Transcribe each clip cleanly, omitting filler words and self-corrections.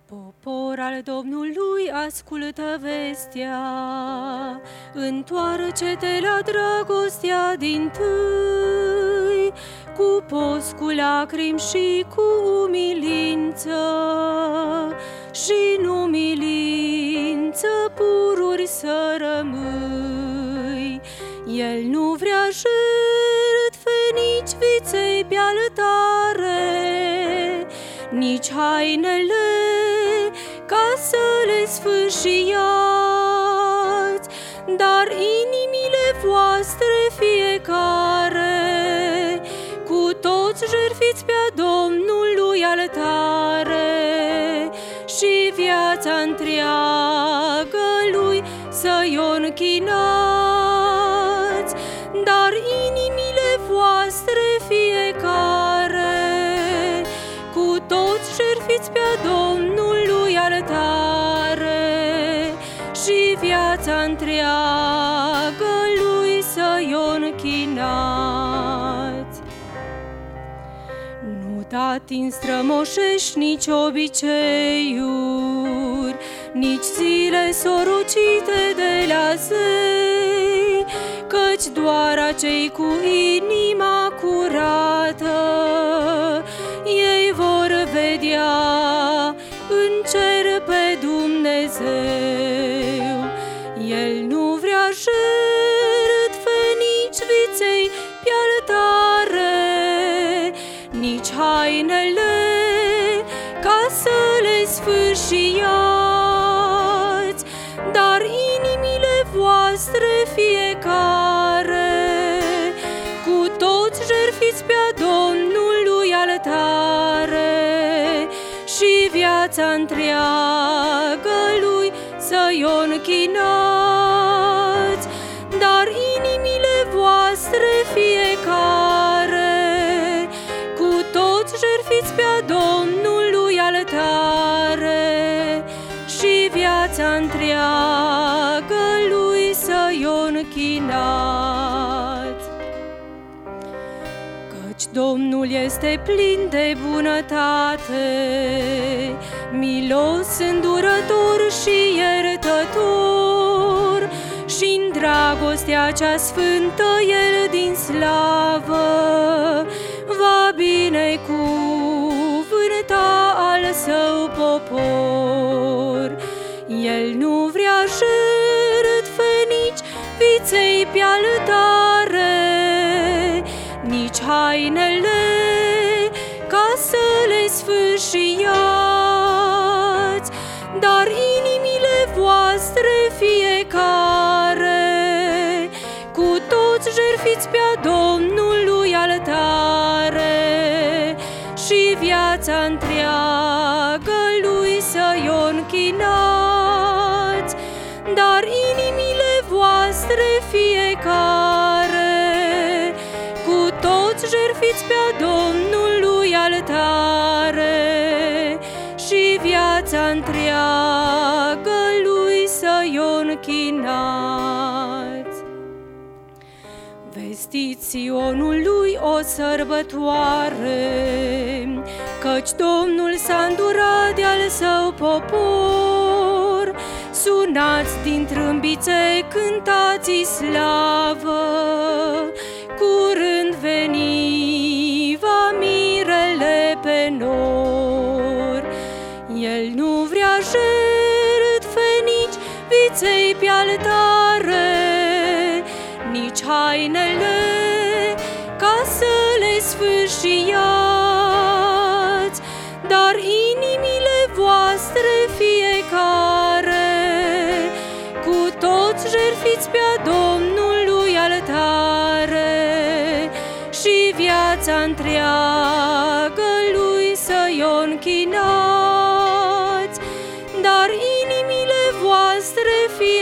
Popor al Domnului, ascultă vestea, întoarce-te la dragostea dintâi, cu post, cu lacrimi și cu umilință, și în umilință pururi să rămâi. El nu vrea jertfe, nici viței pe altare, nici hainele ca să le sfâșiați, dar inimile voastre fiecare, cu toți jertfiți pe-a Domnului altare, și viața întreagă lui să-i o închinați, dar inimile voastre fiecare, cu toți jertfiți pe-a Domnului altare, și viața întreagă lui să-i o închinați. Nu te atingi strămoșești nici obiceiuri, nici zile sorocite de la zei, căci doar acei cu inima curată ei vor vedea în cer pe Dumnezeu. El nu vrea jertfe, nici viței pe altare, nici hainele ca să le sfâșiați, dar inimile voastre fiecare, cu toți jertfiți pe-a Domnului altare, și viața întreagă lui să-i o închinați, dar inimile voastre fiecare, cu toți jertfiți pe-a Domnului altare, și viața întreagă lui să-i o închinați. Căci Domnul este plin de bunătate, milos, îndurător și iertător, și-n dragostea cea sfântă el din slavă va binecuvânta al său popor. El nu vrea jertfe, nici viței pe altare, nici hainele ca să le sfâșiați, dar inimile voastre fiecare, cu toți jertfiți pe-a Domnului altare, și viața întreagă lui să-i o închinați, dar inimile voastre fiecare, cu toți jertfiți pe-a Domnului altare, și viața întreagă lui să-i o închinați. Vestiți Sionului o sărbătoare, căci Domnul s-a îndurat de-al său popor. Sunați din trâmbițe, cântați slavă, curând veni va mirele pe nor. El nu vrea jertfe, nici viței pe altare, nici hainele ca să le sfâșiați, dar inimile voastre fiecare, cu toți jertfiți pe-a Domnului altare, și viața întreagă lui să-i o închinați, dar inimile voastre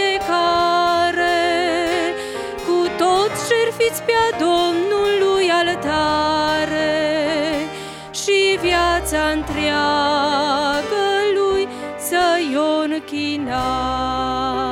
fiecare, cu toți jertfiți pe-a Domnului altare, și viața întreagă lui să-i o închinați.